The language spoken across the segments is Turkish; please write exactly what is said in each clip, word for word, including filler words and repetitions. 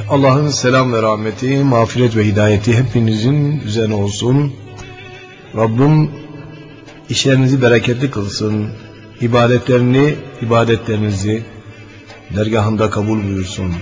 Allah'ın selam ve rahmeti, mağfiret ve hidayeti hepinizin üzerine olsun. Rabbim işlerinizi bereketli kılsın. İbadetlerini, ibadetlerinizi dergahında kabul buyursun.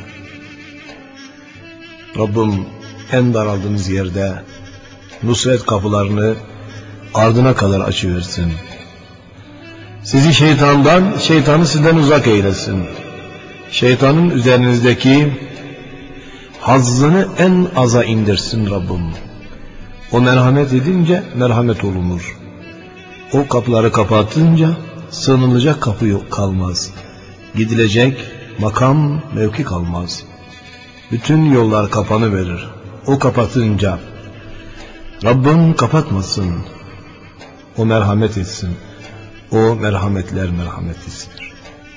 Rabbim en daraldığınız yerde nusret kapılarını ardına kadar açıversin. Sizi şeytandan, şeytanı sizden uzak eylesin. Şeytanın üzerinizdeki hazzını en aza indirsin Rabbim. O merhamet edince merhamet olunur. O kapıları kapatınca sığınılacak kapı yok, kalmaz. Gidilecek makam, mevki kalmaz. Bütün yollar kapanıverir. O kapatınca Rabbim kapatmasın. O merhamet etsin. O merhametler merhametlisidir.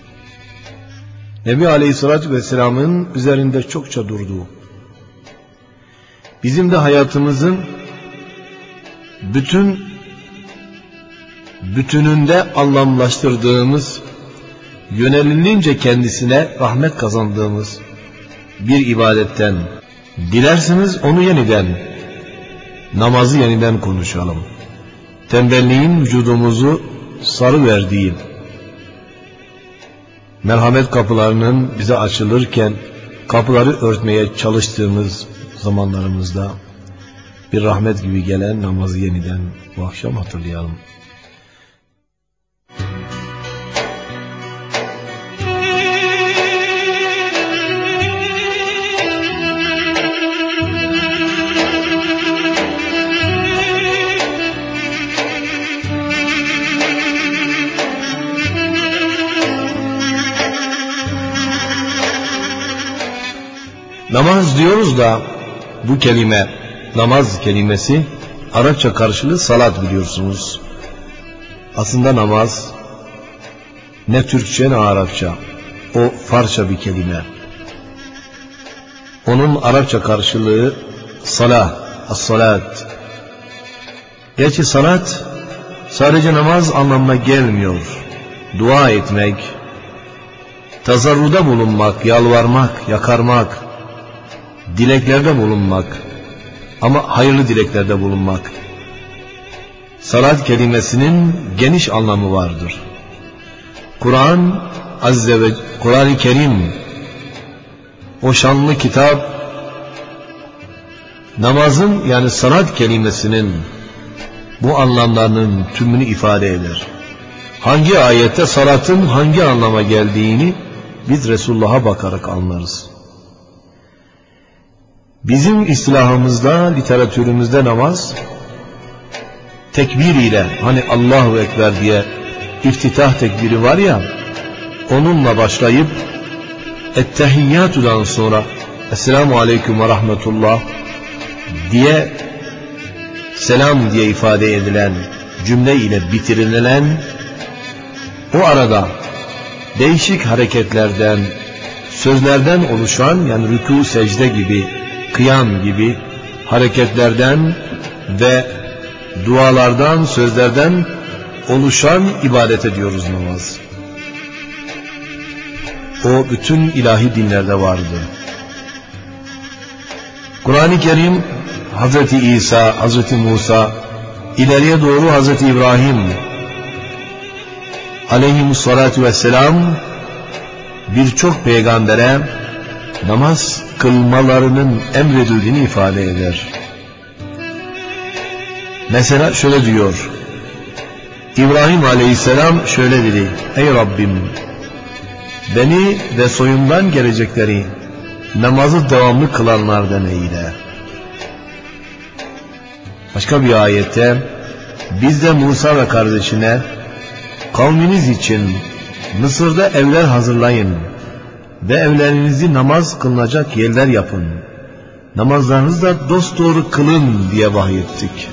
Nebi Aleyhisselatü Vesselam'ın üzerinde çokça durduğu, bizim de hayatımızın bütün bütününde anlamlaştırdığımız, yönelilince kendisine rahmet kazandığımız bir ibadetten, dilerseniz onu yeniden, namazı yeniden konuşalım. Tembelliğin vücudumuzu sarıverdiği, merhamet kapılarının bize açılırken kapıları örtmeye çalıştığımız zamanlarımızda bir rahmet gibi gelen namazı yeniden bu akşam hatırlayalım. Namaz diyoruz da bu kelime, namaz kelimesi Arapça karşılığı salat biliyorsunuz. Aslında namaz ne Türkçe ne Arapça, o Farsça bir kelime. Onun Arapça karşılığı salah, as-salat. Gerçi salat sadece namaz anlamına gelmiyor. Dua etmek, tazarruda bulunmak, yalvarmak, yakarmak, dileklerde bulunmak, ama hayırlı dileklerde bulunmak. Salat kelimesinin geniş anlamı vardır. Kur'an Azze ve Kur'an-ı Kerim, o şanlı kitap, namazın yani salat kelimesinin bu anlamlarının tümünü ifade eder. Hangi ayette salatın hangi anlama geldiğini biz Resulullah'a bakarak anlarız. Bizim istilahımızda, literatürümüzde namaz tekbir ile, hani Allahu Ekber diye iftitah tekbiri var ya, onunla başlayıp ettehiyyatudan sonra Esselamu Aleyküm ve Rahmetullah diye selam diye ifade edilen cümle ile bitirilen, o arada değişik hareketlerden, sözlerden oluşan, yani rükû, secde gibi, kıyam gibi hareketlerden ve dualardan, sözlerden oluşan ibadet ediyoruz namaz. O bütün ilahi dinlerde vardı. Kur'an-ı Kerim Hazreti İsa, Hazreti Musa, ileriye doğru Hazreti İbrahim aleyhissalatu vesselam birçok peygambere namaz kılmalarının emredildiğini ifade eder. Mesela şöyle diyor, İbrahim aleyhisselam şöyle dedi: ey Rabbim, beni ve soyumdan gelecekleri namazı devamlı kılanlardan eyle. Başka bir ayette, biz de Musa ve kardeşine, kavminiz için Mısır'da evler hazırlayın ve evlerinizi namaz kılınacak yerler yapın, namazlarınızı da dosdoğru kılın diye vahyettik.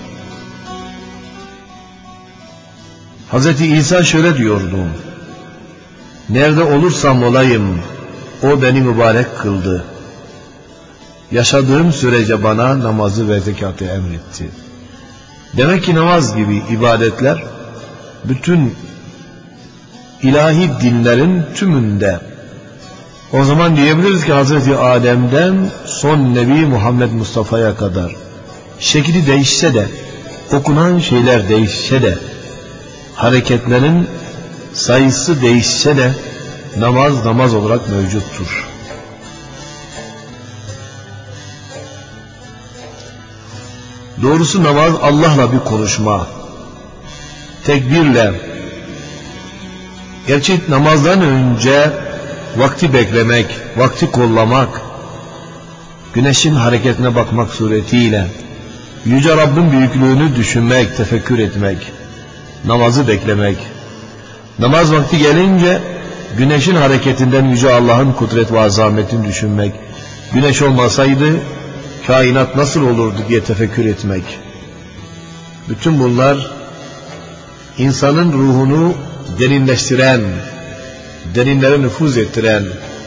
Hazreti İsa şöyle diyordu: nerede olursam olayım o beni mübarek kıldı. Yaşadığım sürece bana namazı ve zekatı emretti. Demek ki namaz gibi ibadetler bütün ilahi dinlerin tümünde O zaman diyebiliriz ki Hazreti Adem'den son Nebi Muhammed Mustafa'ya kadar şekli değişse de, okunan şeyler değişse de, hareketlerin sayısı değişse de namaz namaz olarak mevcuttur. Doğrusu namaz Allah'la bir konuşma, tekbirle. Gerçi namazdan önce vakti beklemek, vakti kollamak, güneşin hareketine bakmak suretiyle Yüce Rabbin büyüklüğünü düşünmek, tefekkür etmek, namazı beklemek. Namaz vakti gelince güneşin hareketinden Yüce Allah'ın kudret ve azametini düşünmek. Güneş olmasaydı kainat nasıl olurdu diye tefekkür etmek. Bütün bunlar insanın ruhunu derinleştiren, derinlere nüfuz ettiren,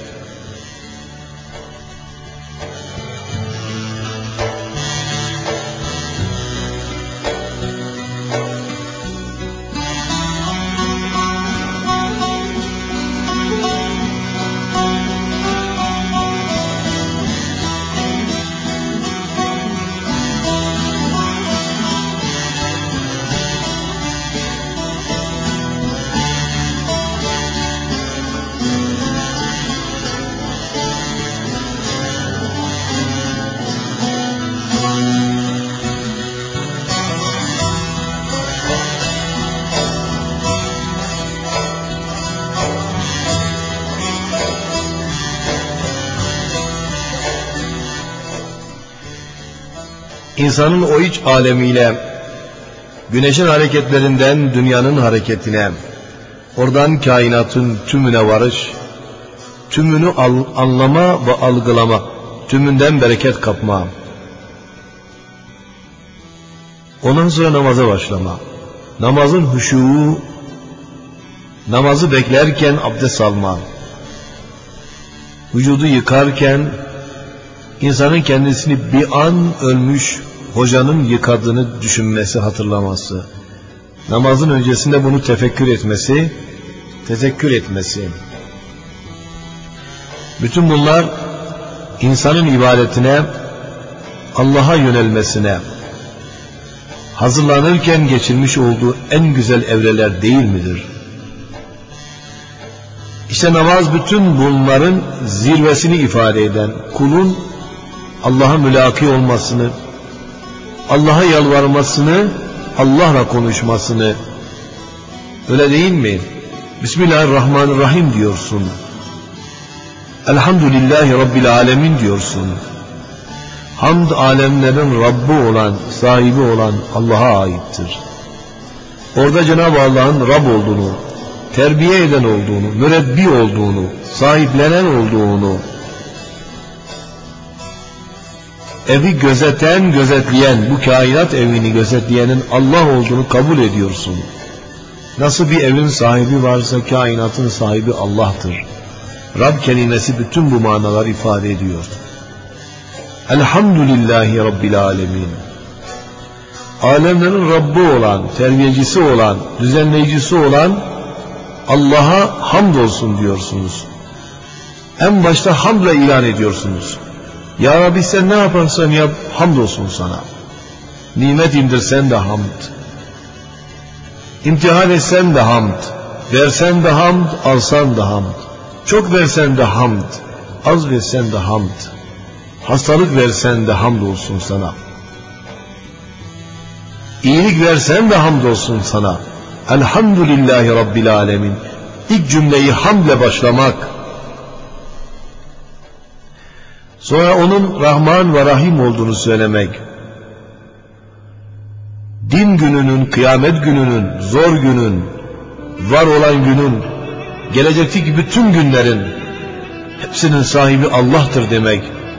İnsanın o iç alemiyle, güneşin hareketlerinden dünyanın hareketine, oradan kainatın tümüne varış, tümünü al, anlama ve algılama, tümünden bereket kapma. Ondan sonra namaza başlama. Namazın huşuğu, namazı beklerken abdest alma. Vücudu yıkarken insanın kendisini bir an ölmüş hocanın yıkadığını düşünmesi, hatırlaması. Namazın öncesinde bunu tefekkür etmesi, tezekkür etmesi. Bütün bunlar insanın ibadetine, Allah'a yönelmesine, hazırlanırken geçirmiş olduğu en güzel evreler değil midir? İşte namaz bütün bunların zirvesini ifade eden, kulun Allah'a mülaki olmasını, Allah'a yalvarmasını, Allah'la konuşmasını, öyle değil mi? Bismillahirrahmanirrahim diyorsun. Elhamdülillahi Rabbil alemin diyorsun. Hamd alemlerin Rabbi olan, sahibi olan Allah'a aittir. Orada Cenab-ı Allah'ın Rab olduğunu, terbiye eden olduğunu, mürebbi olduğunu, sahiplenen olduğunu, evi gözeten, gözetleyen, bu kainat evini gözetleyenin Allah olduğunu kabul ediyorsun. Nasıl bir evin sahibi varsa kainatın sahibi Allah'tır. Rab kelimesi bütün bu manaları ifade ediyor. Elhamdülillahi Rabbil alemin. Alemlerin Rabbi olan, terbiyecisi olan, düzenleyicisi olan Allah'a hamdolsun diyorsunuz. En başta hamdla ilan ediyorsunuz. Ya Rabbi sen ne yaparsan yap, hamdolsun sana. Nimet indirsen de hamd. İmtihan etsen de hamd. Versen de hamd, alsan da hamd. Çok versen de hamd. Az versen de hamd. Hastalık versen de hamdolsun sana. İyilik versen de hamdolsun sana. Elhamdülillahi Rabbil alemin. İlk cümleyi hamdle başlamak. Sonra onun Rahman ve Rahim olduğunu söylemek. Din gününün, kıyamet gününün, zor günün, var olan günün, gelecekteki bütün günlerin hepsinin sahibi Allah'tır demek.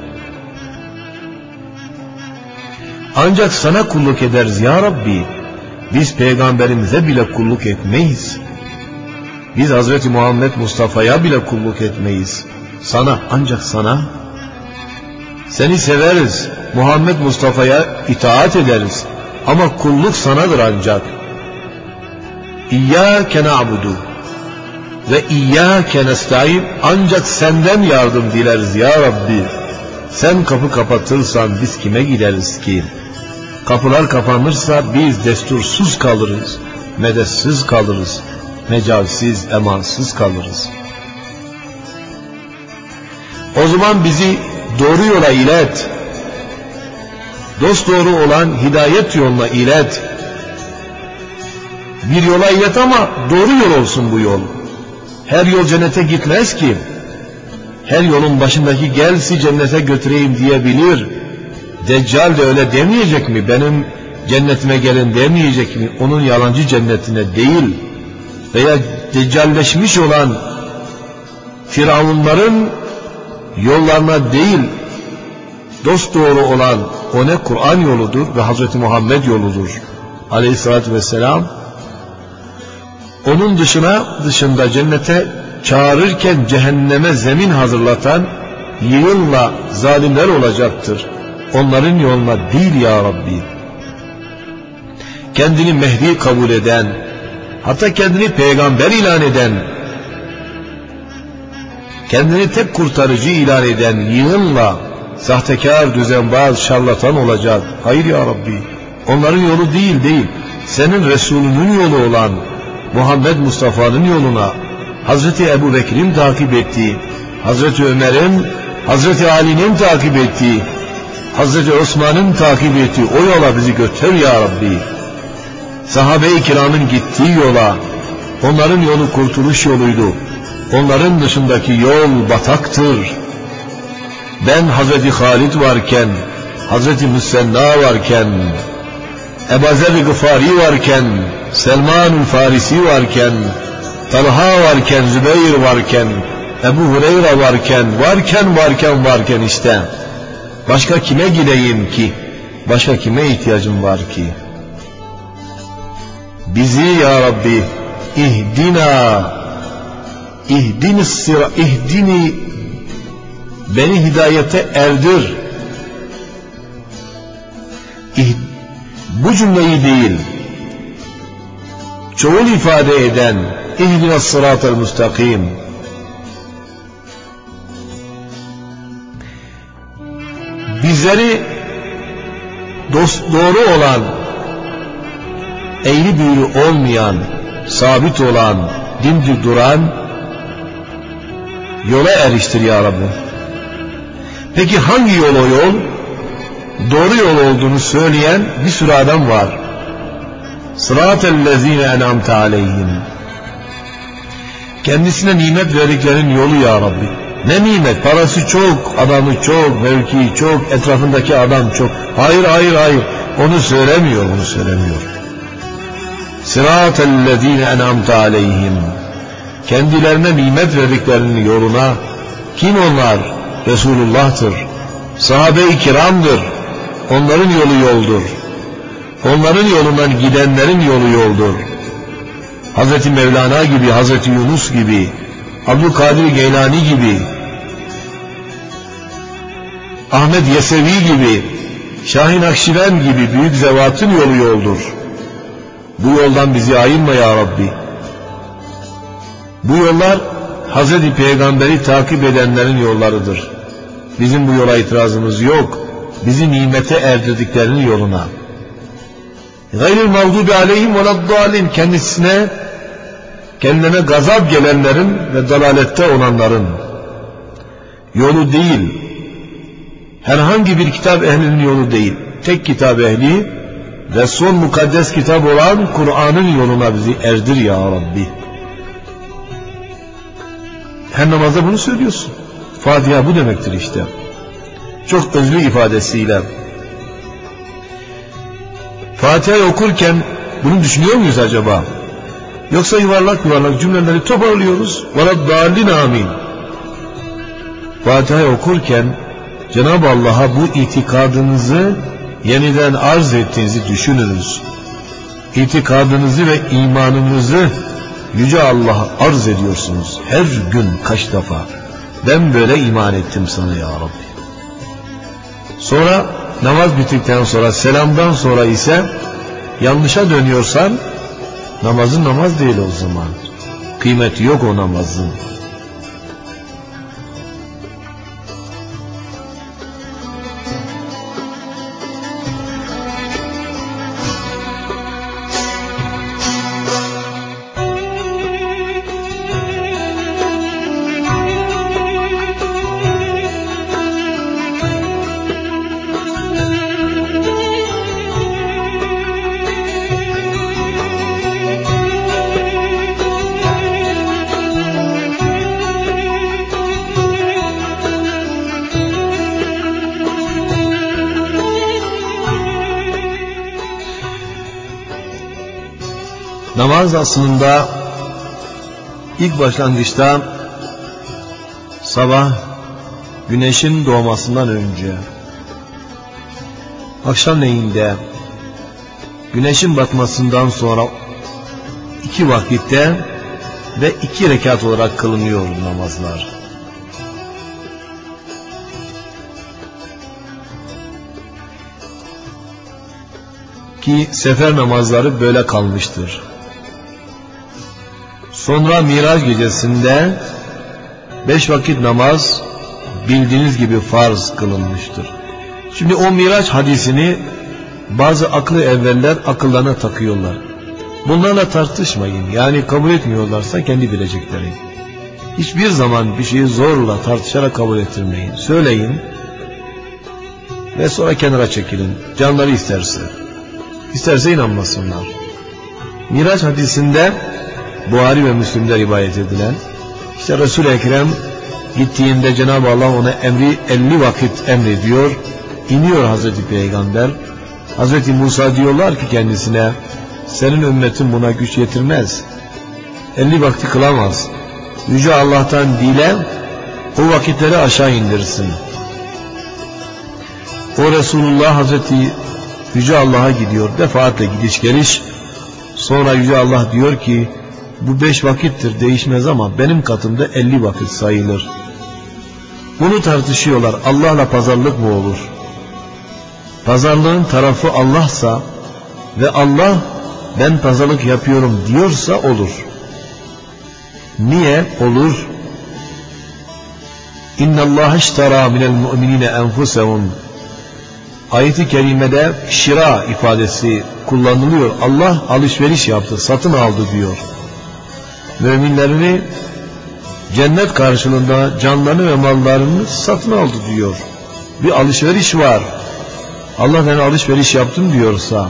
Ancak sana kulluk ederiz ya Rabbi. Biz peygamberimize bile kulluk etmeyiz. Biz Hazreti Muhammed Mustafa'ya bile kulluk etmeyiz. Sana, ancak sana. Seni severiz. Muhammed Mustafa'ya itaat ederiz. Ama kulluk sanadır ancak. İyyâke na'budu. ve İyyâke nestaîn, ancak senden yardım dileriz ya Rabbi. Sen kapı kapatırsan biz kime gideriz ki? Kapılar kapanırsa biz destursuz kalırız, medetsiz kalırız, mecalsiz, emansız kalırız. O zaman bizi doğru yola ilet, dosdoğru olan hidayet yoluna ilet. Bir yola ilet ama doğru yol olsun bu yol. Her yol cennete gitmez ki. Her yolun başındaki gelsi cennete götüreyim diyebilir. Deccal de öyle demeyecek mi? Benim cennetime gelin demeyecek mi? Onun yalancı cennetine değil. Veya deccalleşmiş olan firavunların yollarına değil, dosdoğru olan o ne? Kur'an yoludur ve Hazreti Muhammed yoludur aleyhissalatü vesselam. Onun dışına dışında cennete çağırırken cehenneme zemin hazırlatan yığınla zalimler olacaktır. Onların yoluna değil ya Rabbi. Kendini Mehdi kabul eden, hatta kendini peygamber ilan eden, kendini tek kurtarıcı ilan eden yığınla sahtekar, düzenbaz, şarlatan olacak. Hayır ya Rabbi. Onların yolu değil değil. Senin Resulünün yolu olan Muhammed Mustafa'nın yoluna, Hazreti Ebu Bekir'in takip ettiği, Hazreti Ömer'in, Hazreti Ali'nin takip ettiği, Hazreti Osman'ın takip ettiği o yola bizi götür ya Rabbi. Sahabe-i kiramın gittiği yola, onların yolu kurtuluş yoluydu. Onların dışındaki yol bataktır. Ben Hazreti Halid varken, Hazreti Müsenna varken, Ebu Zer Gıfari varken, Selman-ül Farisi varken, Talha varken, Zübeyir varken, Ebu Hureyre varken, varken varken varken işte. Başka kime gideyim ki? Başka kime ihtiyacım var ki? Bizi ya Rabbi ihdina, ihdini sıra, ihdini, beni hidayete erdir. İh, bu cümleyi değil, çoğul ifade eden ihdina sıratel müstakim, bizleri dost doğru olan, eğri büğrü olmayan, sabit olan, dimdik duran yola eriştir ya Rabbi. Peki hangi yol o yol? Doğru yol olduğunu söyleyen bir sürü adam var. Sıratellezine en'amte aleyhim. Kendisine nimet verdiklerin yolu ya Rabbi. Ne nimet? Parası çok, adamı çok, mevkii çok, etrafındaki adam çok. Hayır, hayır, hayır. Onu söylemiyor, onu söylemiyor. Sıratellezine en'amte aleyhim. Kendilerine nimet verdiklerinin yoluna. Kim onlar? Resulullah'tır. Sahabe-i kiramdır. Onların yolu yoldur. Onların yolundan gidenlerin yolu yoldur. Hazreti Mevlana gibi, Hazreti Yunus gibi, Abdülkadir Geylani gibi, Ahmet Yesevi gibi, Şahin Akşiven gibi büyük zevatın yolu yoldur. Bu yoldan bizi ayırma ya Rabbi. Bu yollar Hazreti Peygamber'i takip edenlerin yollarıdır. Bizim bu yola itirazımız yok. Bizi nimete erdirdiklerinin yoluna. Gayril mağdubi aleyhim veleddâlin, kendisine, kendine gazap gelenlerin ve dalalette olanların yolu değil. Herhangi bir kitap ehlinin yolu değil. Tek kitap ehli ve son mukaddes kitap olan Kur'an'ın yoluna bizi erdir ya Rabbi. Her namazda bunu söylüyorsun. Fatiha bu demektir işte. Çok özlü ifadesiyle. Fatiha'yı okurken bunu düşünüyor muyuz acaba? Yoksa yuvarlak yuvarlak cümleleri toparlıyoruz. Veleddâllin amin. Fatiha'yı okurken Cenab-ı Allah'a bu itikadınızı yeniden arz ettiğinizi düşününüz. İtikadınızı ve imanınızı Yüce Allah'a arz ediyorsunuz. Her gün kaç defa. Ben böyle iman ettim sana ya Rabbi. Sonra namaz bittikten sonra, selamdan sonra ise yanlışa dönüyorsan namazın namaz değil o zaman. kıymeti yok o namazın. Namaz aslında ilk başlangıçta sabah güneşin doğmasından önce, akşamleyinde güneşin batmasından sonra iki vakitte ve iki rekat olarak kılınıyor namazlar. Ki sefer namazları böyle kalmıştır. Sonra Miraç gecesinde beş vakit namaz bildiğiniz gibi farz kılınmıştır. Şimdi o Miraç hadisini bazı aklı evveller akıllarına takıyorlar. Bunlarla tartışmayın. Yani kabul etmiyorlarsa kendi bilecekleri. Hiçbir zaman bir şeyi zorla tartışarak kabul ettirmeyin. Söyleyin ve sonra kenara çekilin. Canları isterse. İsterse inanmasınlar. Miraç hadisinde Buhari ve Müslim'de rivayet edilen, işte Resul-i Ekrem gittiğinde Cenab-ı Allah ona emri elli vakit emrediyor. İniyor Hazreti Peygamber. Hazreti Musa diyorlar ki kendisine, senin ümmetin buna güç yetirmez. elli vakti kılamaz. Yüce Allah'tan dile, o vakitleri aşağı indirsin. O Resulullah Hazreti Yüce Allah'a gidiyor. Defaatle gidiş geliş. Sonra Yüce Allah diyor ki, bu beş vakittir, değişmez ama benim katımda elli vakit sayılır. Bunu tartışıyorlar. Allah'la pazarlık mı olur? Pazarlığın tarafı Allah'sa ve Allah ben pazarlık yapıyorum diyorsa olur. Niye olur? İnna Allah iştara minel mu'minine enfusehum. Ayet-i kerimede şira ifadesi kullanılıyor. Allah alışveriş yaptı, satın aldı diyor. Müminlerini cennet karşılığında canlarını ve mallarını satın aldı diyor. Bir alışveriş var. Allah ben alışveriş yaptım diyorsa,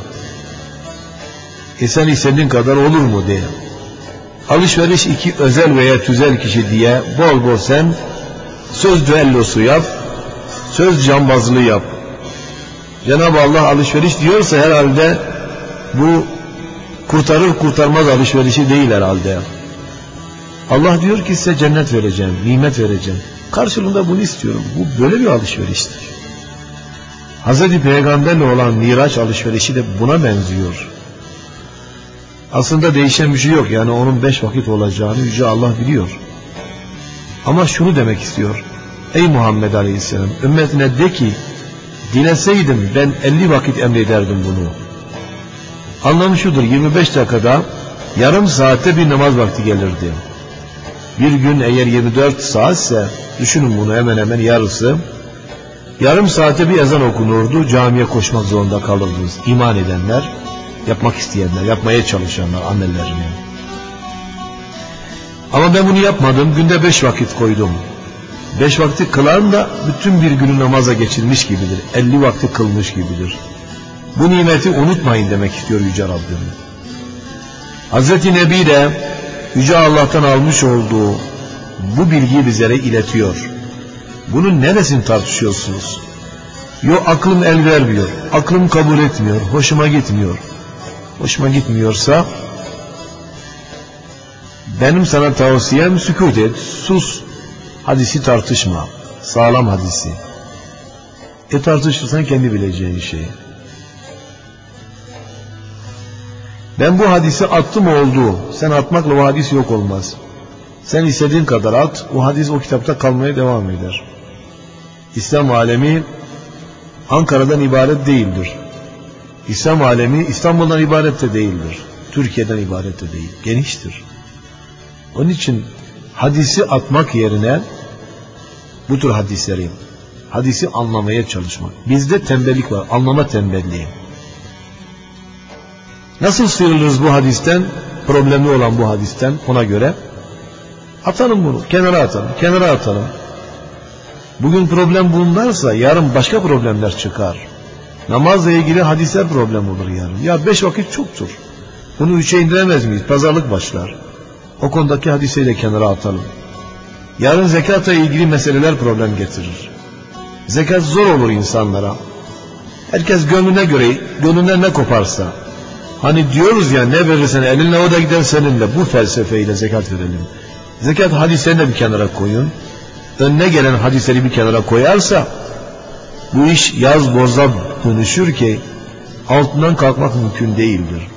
e sen istediğin kadar olur mu diye. Alışveriş iki özel veya tüzel kişi diye bol bol sen söz düellosu yap, söz cambazlığı yap. Cenab-ı Allah alışveriş diyorsa herhalde bu kurtarır kurtarmaz alışverişi değil herhalde. Allah diyor ki size cennet vereceğim, nimet vereceğim. Karşılığında bunu istiyorum. Bu böyle bir alışveriştir. Hazreti Peygamberle olan Miraç alışverişi de buna benziyor. Aslında değişen bir şey yok. Yani onun beş vakit olacağını Yüce Allah biliyor. Ama şunu demek istiyor. Ey Muhammed Aleyhisselam, ümmetine de ki, dileseydim ben elli vakit emrederdim bunu. Anlamı şudur, yirmi beş dakikada yarım saatte bir namaz vakti gelirdi. Bir gün eğer yirmi dört saatse, düşünün bunu, hemen hemen yarısı, yarım saate bir ezan okunurdu, camiye koşmak zorunda kalırdınız. İman edenler, yapmak isteyenler, yapmaya çalışanlar, annelerini. Ama ben bunu yapmadım, günde beş vakit koydum. Beş vakti kılan da bütün bir günü namaza geçirmiş gibidir. elli vakti kılmış gibidir. Bu nimeti unutmayın demek istiyor Yüce Rabbim. Hazreti Nebi de Yüce Allah'tan almış olduğu bu bilgiyi bizlere iletiyor. Bunun neresini tartışıyorsunuz? Yo, aklım el vermiyor, aklım kabul etmiyor, hoşuma gitmiyor. Hoşuma gitmiyorsa benim sana tavsiyem sükût et, sus. Hadisi tartışma, sağlam hadisi. E tartışırsan kendi bileceğin şey. Ben bu hadisi attım oldu. Sen atmakla o hadis yok olmaz. Sen istediğin kadar at, o hadis o kitapta kalmaya devam eder. İslam alemi Ankara'dan ibaret değildir. İslam alemi İstanbul'dan ibaret de değildir. Türkiye'den ibaret de değil. Geniştir. Onun için hadisi atmak yerine bu tür hadisleri, hadisi anlamaya çalışmak. Bizde tembellik var, anlama tembelliği. Nasıl sıyrılırız bu hadisten, problemli olan bu hadisten? Ona göre atalım bunu, kenara atalım, kenara atalım. Bugün problem bunlarsa yarın başka problemler çıkar. Namazla ilgili hadisler problem olur yarın. Ya beş vakit çoktur. Bunu üçe indiremez miyiz? Pazarlık başlar. O konudaki hadisleri de kenara atalım. Yarın zekatla ilgili meseleler problem getirir. Zekat zor olur insanlara. Herkes gönlüne göre, gönlüne ne koparsa. Hani diyoruz ya, ne verirsen elinle o da gider seninle. Bu felsefeyle zekat verelim. Zekat hadislerini de bir kenara koyun. Önüne gelen hadisleri bir kenara koyarsa bu iş yaz boza dönüşür ki altından kalkmak mümkün değildir.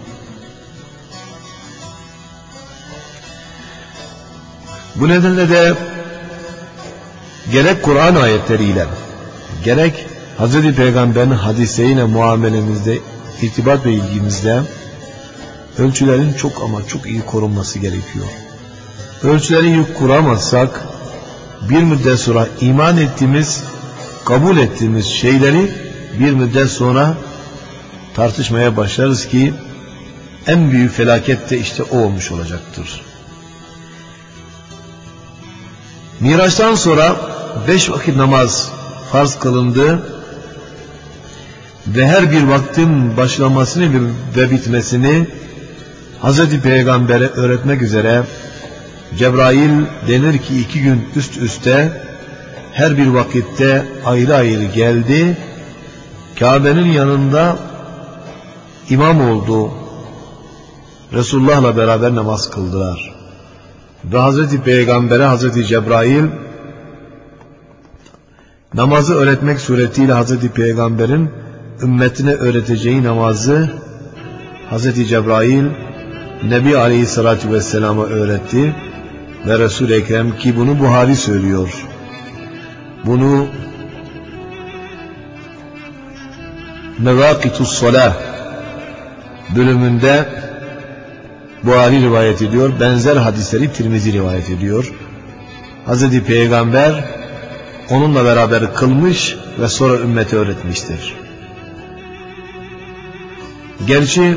Bu nedenle de gerek Kur'an ayetleriyle gerek Hazreti Peygamber'in hadisleriyle muamelemizde, irtibat ve ilgimizde ölçülerin çok ama çok iyi korunması gerekiyor. Ölçüleri iyi kuramazsak bir müddet sonra iman ettiğimiz, kabul ettiğimiz şeyleri bir müddet sonra tartışmaya başlarız ki en büyük felaket de işte o olmuş olacaktır. Miraç'tan sonra beş vakit namaz farz kılındı ve her bir vaktin başlamasını ve bitmesini Hazreti Peygamber'e öğretmek üzere Cebrail denir ki iki gün üst üste her bir vakitte ayrı ayrı geldi. Kabe'nin yanında imam oldu. Resulullah'la beraber namaz kıldılar. Ve Hazreti Peygamber'e Hazreti Cebrail namazı öğretmek suretiyle Hazreti Peygamber'in ümmetine öğreteceği namazı Hazreti Cebrail Nebi Aleyhisselatü Vesselam'a öğretti ve Resul-i Ekrem, ki bunu Buhari söylüyor, bunu Mevakitus Salah bölümünde Buhari rivayet ediyor, benzer hadisleri Tirmizi rivayet ediyor. Hazreti Peygamber onunla beraber kılmış ve sonra ümmete öğretmiştir. Gerçi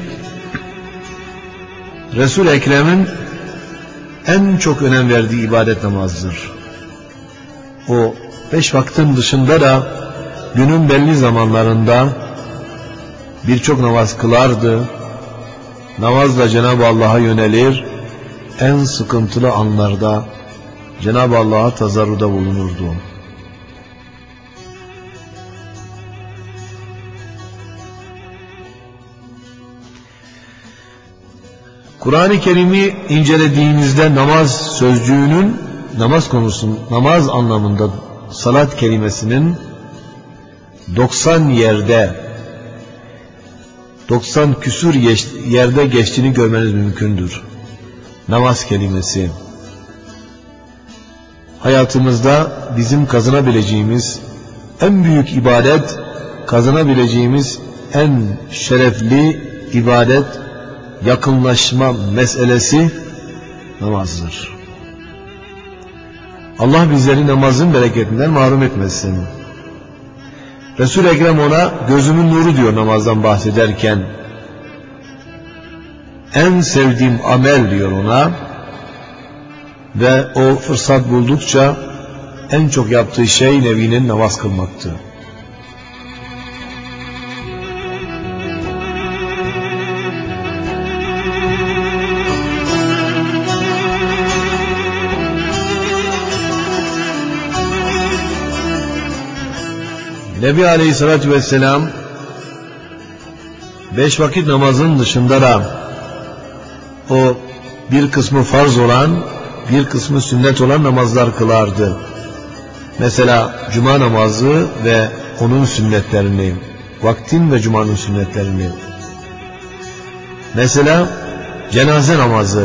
Resul-i Ekrem'in en çok önem verdiği ibadet namazdır. O beş vaktin dışında da günün belli zamanlarında birçok namaz kılardı. Namazla Cenab-ı Allah'a yönelir, en sıkıntılı anlarda Cenab-ı Allah'a tazarruda bulunurdu. Kur'an-ı Kerim'i incelediğimizde namaz sözcüğünün, namaz konusunun, namaz anlamında salat kelimesinin doksan yerde, doksan küsur yerde geçtiğini görmeniz mümkündür. Namaz kelimesi hayatımızda bizim kazanabileceğimiz en büyük ibadet, kazanabileceğimiz en şerefli ibadet, yakınlaşma meselesi namazdır. Allah bizleri namazın bereketinden mahrum etmesin. Resul-i Ekrem ona gözümün nuru diyor namazdan bahsederken. En sevdiğim amel diyor ona ve o fırsat buldukça en çok yaptığı şey Nebi'nin namaz kılmaktı. Nebi Aleyhisselatü Vesselam beş vakit namazın dışında da o bir kısmı farz olan, bir kısmı sünnet olan namazlar kılardı. Mesela cuma namazı ve onun sünnetlerini, vaktin ve cumanın sünnetlerini. Mesela cenaze namazı,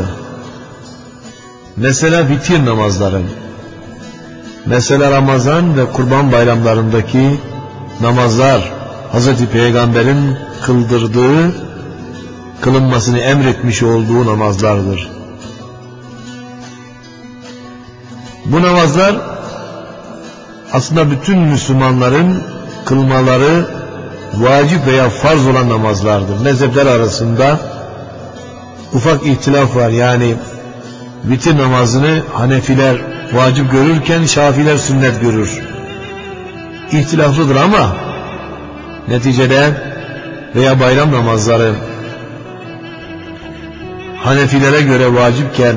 mesela vitir namazları, mesela Ramazan ve Kurban bayramlarındaki namazlar, Hazreti Peygamber'in kıldırdığı, kılınmasını emretmiş olduğu namazlardır. Bu namazlar aslında bütün Müslümanların kılmaları vacip veya farz olan namazlardır. Mezhepler arasında ufak ihtilaf var. Yani vitir namazını Hanefiler vacip görürken Şafiler sünnet görür. İhtilaflıdır ama neticede veya bayram namazları Hanefilere göre vacipken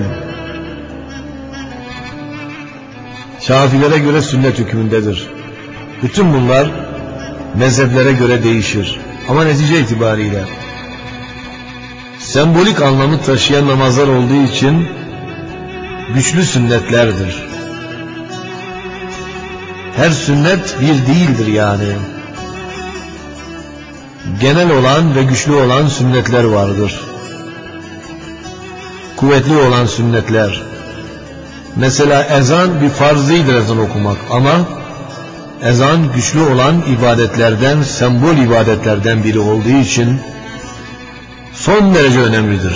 Şafilere göre sünnet hükmündedir. Bütün bunlar mezheplere göre değişir. Ama netice itibariyle sembolik anlamı taşıyan namazlar olduğu için güçlü sünnetlerdir. Her sünnet bir değildir yani. Genel olan ve güçlü olan sünnetler vardır. Kuvvetli olan sünnetler. Mesela ezan bir farzıydır, ezan okumak, ama ezan güçlü olan ibadetlerden, sembol ibadetlerden biri olduğu için son derece önemlidir.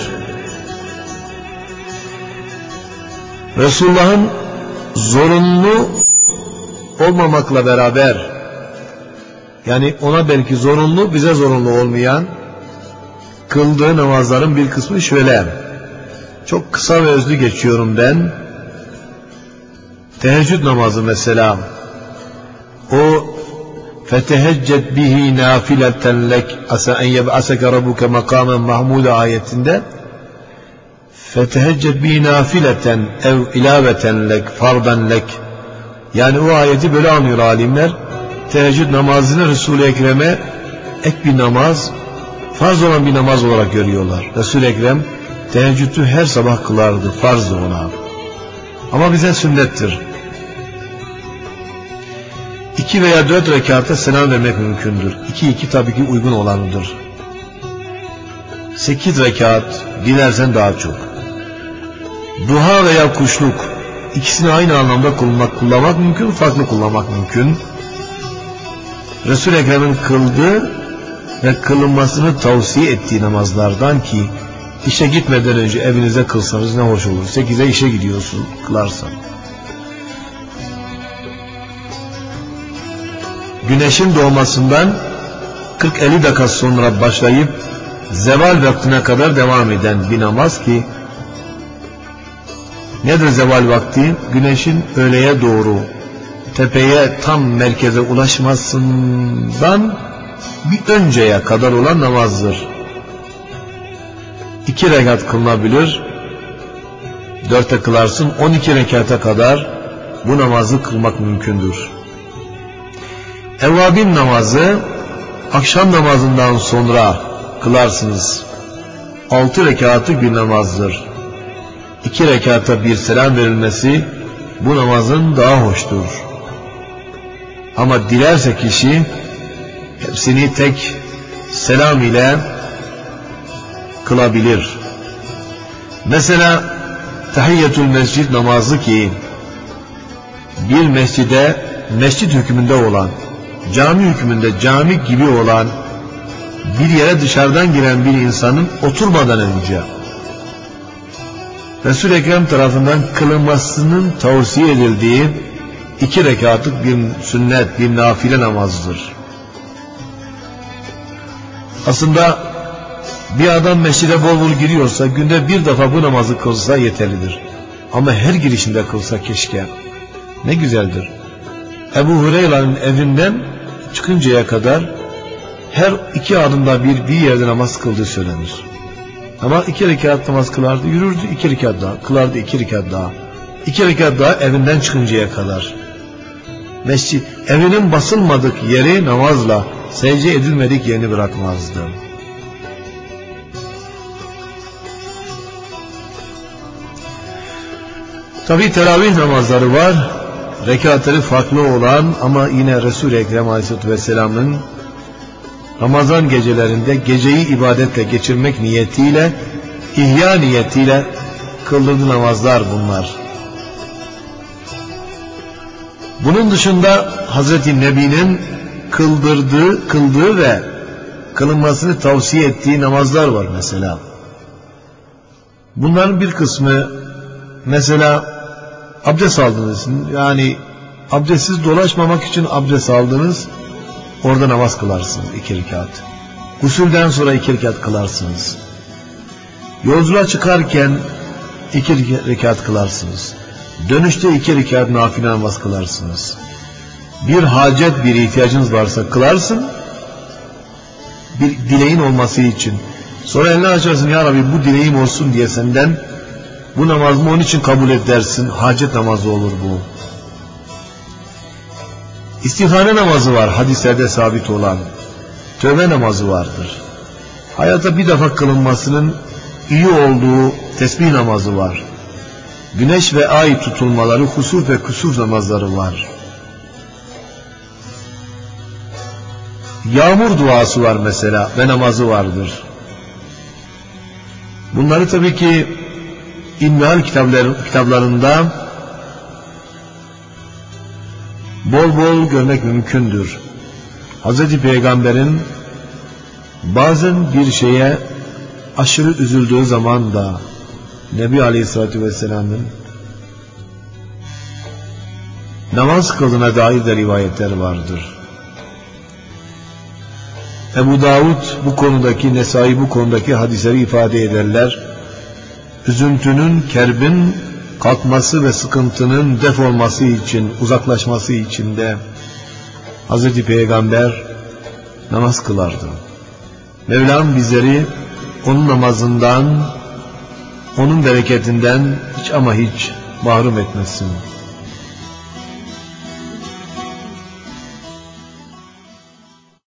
Resulullah'ın zorunlu olmamakla beraber, yani ona belki zorunlu, bize zorunlu olmayan kıldığı namazların bir kısmı şöyle. Çok kısa ve özlü geçiyorum ben. Teheccüd namazı mesela. O feteheccet bihi nafileten lek asa en yeb'aseke rabbuke makamen mahmuda ayetinde feteheccet bihi nafileten ev ilaveten lek fardan lek, yani o ayeti böyle anlıyor alimler. Teheccüd namazını Resul-i Ekrem'e ek bir namaz, farz olan bir namaz olarak görüyorlar. Resul-i Ekrem teheccüdü her sabah kılardı, farzdı ona. Ama bize sünnettir. İki veya dört rekata selam vermek mümkündür. İki iki tabii ki uygun olanıdır. Sekiz rekat, dilersen daha çok. Duha veya kuşluk, ikisini aynı anlamda kullanmak, kullanmak mümkün, farklı kullanmak mümkün. Resul-i Ekrem'in kıldığı ve kılınmasını tavsiye ettiği namazlardan ki işe gitmeden önce evinize kılsanız ne hoş olur. Sekize işe gidiyorsun, kılarsan. Güneşin doğmasından kırk elli dakika sonra başlayıp zeval vaktine kadar devam eden bir namaz ki nedir zeval vakti? Güneşin öğleye doğru tepeye tam merkeze ulaşmasından bir önceye kadar olan namazdır. İki rekat kılınabilir, dörtte kılarsın, on iki rekata kadar bu namazı kılmak mümkündür. Evvabin namazı akşam namazından sonra kılarsınız. Altı rekatlık bir namazdır. İki rekata bir selam verilmesi bu namazın daha hoştur. Ama dilerse kişi hepsini tek selam ile kılabilir. Mesela tahiyyetül mescid namazı ki bir mescide mescid hükmünde olan, cami hükmünde cami gibi olan bir yere dışarıdan giren bir insanın oturmadan önce Resul-i Ekrem tarafından kılınmasının tavsiye edildiği iki rekatlık bir sünnet, bir nafile namazdır. Aslında bir adam mescide bol bol giriyorsa günde bir defa bu namazı kılsa yeterlidir. Ama her girişinde kılsa keşke. Ne güzeldir. Ebu Hureyre'nin evinden çıkıncaya kadar her iki adımda bir bir yerde namaz kıldığı söylenir. Ama iki rekat namaz kılardı, yürürdü, iki rekat daha, kılardı, iki rekat daha. İki rekat daha evinden çıkıncaya kadar. Mescid, evinin basılmadık yeri namazla, secde edilmedik yerini bırakmazdı. Tabi teravih namazları var, rekatları farklı olan ama yine Resul-i Ekrem Aleyhisselatü Vesselam'ın Ramazan gecelerinde geceyi ibadetle geçirmek niyetiyle, ihya niyetiyle kıldırdığı namazlar bunlar. Bunun dışında Hazreti Nebi'nin kıldırdığı, kıldığı ve kılınmasını tavsiye ettiği namazlar var mesela. Bunların bir kısmı mesela abdest aldınız. Yani abdestsiz dolaşmamak için abdest aldınız. Orada namaz kılarsınız iki rekat. Gusülden sonra iki rekat kılarsınız. Yolculuğa çıkarken iki rekat kılarsınız. Dönüşte iki rekat nafile namaz kılarsınız. Bir hacet, bir ihtiyacınız varsa kılarsın. Bir dileğin olması için. Sonra elini açarsın, ya Rabbi bu dileğim olsun diye senden bu namazımı onun için kabul et dersin. Hacet namazı olur bu. İstihare namazı var, hadislerde sabit olan. Tövbe namazı vardır. Hayata bir defa kılınmasının iyi olduğu tesbih namazı var. Güneş ve ay tutulmaları, husuf ve kusuf namazları var. Yağmur duası var mesela ve namazı vardır. Bunları tabii ki İlmihal kitapları, kitaplarında bol bol görmek mümkündür. Hazreti Peygamber'in bazen bir şeye aşırı üzüldüğü zaman da Nebi Aleyhisselatü Vesselam'ın namaz kıldığına dair de rivayetler vardır. Ebu Davud bu konudaki, Nesai bu konudaki hadisleri ifade ederler. Üzüntünün, kerbin kalkması ve sıkıntının def olması için, uzaklaşması için de Hazreti Peygamber namaz kılardı. Mevlam bizleri onun namazından, onun bereketinden hiç ama hiç mahrum etmesin.